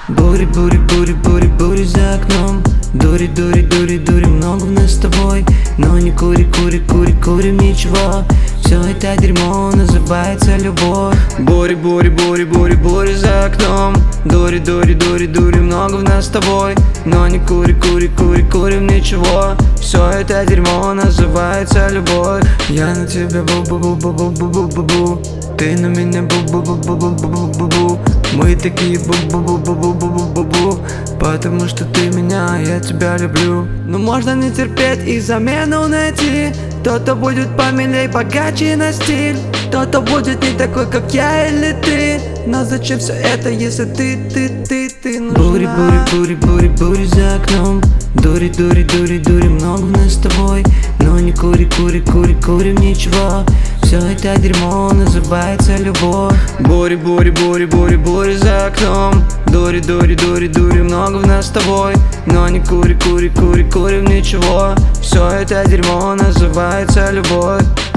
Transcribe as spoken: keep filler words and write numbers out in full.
Бури, бури, бури, бури, бури за окном. Дури, дури, дури, дури, много в нас с тобой. Но не кури, кури, кури, курим ничего. Все это дерьмо называется любовь. Бури, бури, бури, бури, бури за окном. Дури, дури, дури, дури, много в нас с тобой. Но не кури, кури, кури, курим ничего. Все это дерьмо называется любовь. Я на тебя бу-бу-бу-бу-бу-бу-бу-бу. Ты на меня бу-бу-бу-бу-бу-бу-бу-бу. Мы такие бу-бу-бу-бу-бу-бу-бу-бу. Потому что ты меня, а я тебя люблю. Но можно не терпеть и замену найти. Кто-то будет помилей, богаче на стиль. Кто-то будет не такой, как я или ты. Но зачем все это, если ты, ты, ты, ты нужна? Бури, бури, бури, бури, бури за окном. Дури, дури, дури, дури, много в нас с тобой. Но не кури, кури, кури, курим ничего. Все это дерьмо называется любовь. Бури, бури, бури, бури, бури за окном. Дури, дури, дури, дури, много в нас с тобой. Но не кури, кури, кури, курим ничего. Все это дерьмо называется любовь.